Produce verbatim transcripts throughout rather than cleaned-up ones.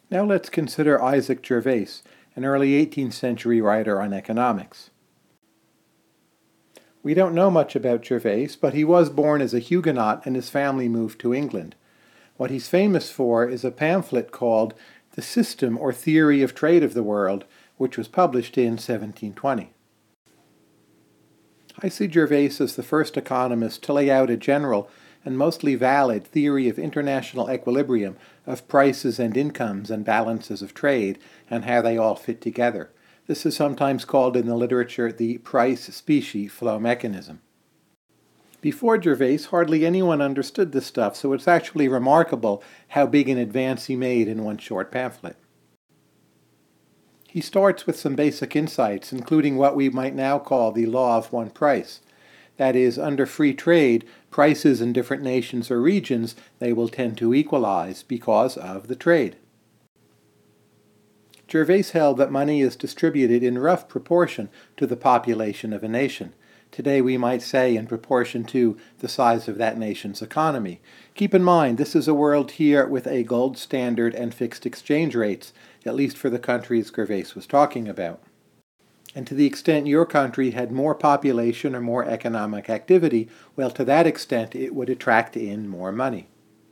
Now let's consider Isaac Gervais, an early eighteenth century writer on economics. We don't know much about Gervais, but he was born as a Huguenot and his family moved to England. What he's famous for is a pamphlet called The System or Theory of Trade of the World, which was published in seventeen twenty. I see Gervais as the first economist to lay out a general and mostly valid theory of international equilibrium of prices and incomes and balances of trade and how they all fit together. This is sometimes called in the literature the price-specie flow mechanism. Before Gervais, hardly anyone understood this stuff, so it's actually remarkable how big an advance he made in one short pamphlet. He starts with some basic insights, including what we might now call the law of one price. That is, under free trade, prices in different nations or regions, they will tend to equalize because of the trade. Gervais held that money is distributed in rough proportion to the population of a nation. Today we might say in proportion to the size of that nation's economy. Keep in mind, this is a world here with a gold standard and fixed exchange rates, at least for the countries Gervais was talking about. And to the extent your country had more population or more economic activity, well, to that extent it would attract in more money.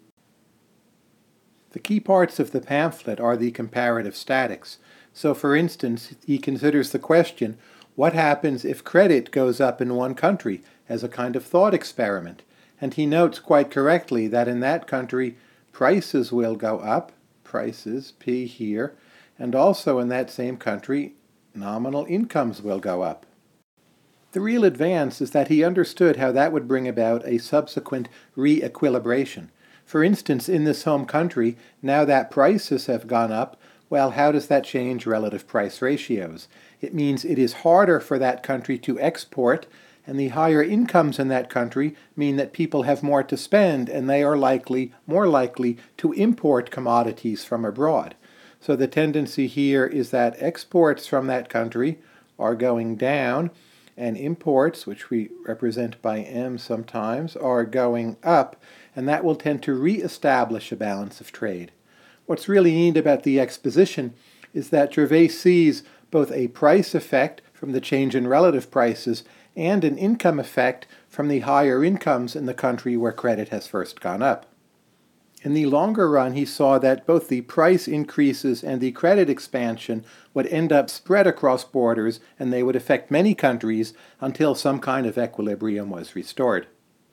The key parts of the pamphlet are the comparative statics. So, for instance, he considers the question, what happens if credit goes up in one country, as a kind of thought experiment? And he notes quite correctly that in that country, prices will go up, prices, P here, and also in that same country, nominal incomes will go up. The real advance is that he understood how that would bring about a subsequent re-equilibration. For instance, in this home country, now that prices have gone up, well, how does that change relative price ratios? It means it is harder for that country to export, and the higher incomes in that country mean that people have more to spend, and they are likely, more likely, to import commodities from abroad. So the tendency here is that exports from that country are going down, and imports, which we represent by M sometimes, are going up, and that will tend to re-establish a balance of trade. What's really neat about the exposition is that Gervais sees both a price effect from the change in relative prices and an income effect from the higher incomes in the country where credit has first gone up. In the longer run, he saw that both the price increases and the credit expansion would end up spread across borders, and they would affect many countries until some kind of equilibrium was restored.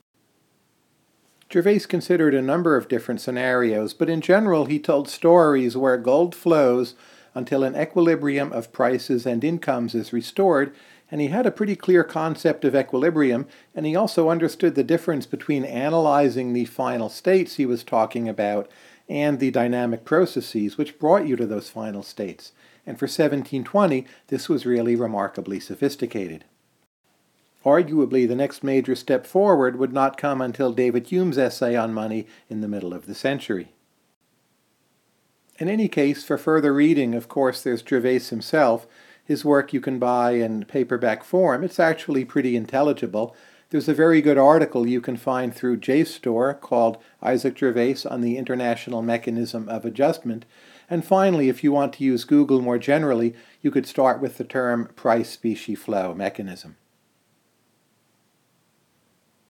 Gervais considered a number of different scenarios, but in general he told stories where gold flows until an equilibrium of prices and incomes is restored, and he had a pretty clear concept of equilibrium, and he also understood the difference between analyzing the final states he was talking about and the dynamic processes which brought you to those final states. And for seventeen twenty, this was really remarkably sophisticated. Arguably, the next major step forward would not come until David Hume's essay on money in the middle of the century. In any case, for further reading, of course, there's Gervais himself. His work you can buy in paperback form. It's actually pretty intelligible. There's a very good article you can find through JSTOR called Isaac Gervais on the International Mechanism of Adjustment. And finally, if you want to use Google more generally, you could start with the term price-specie flow mechanism.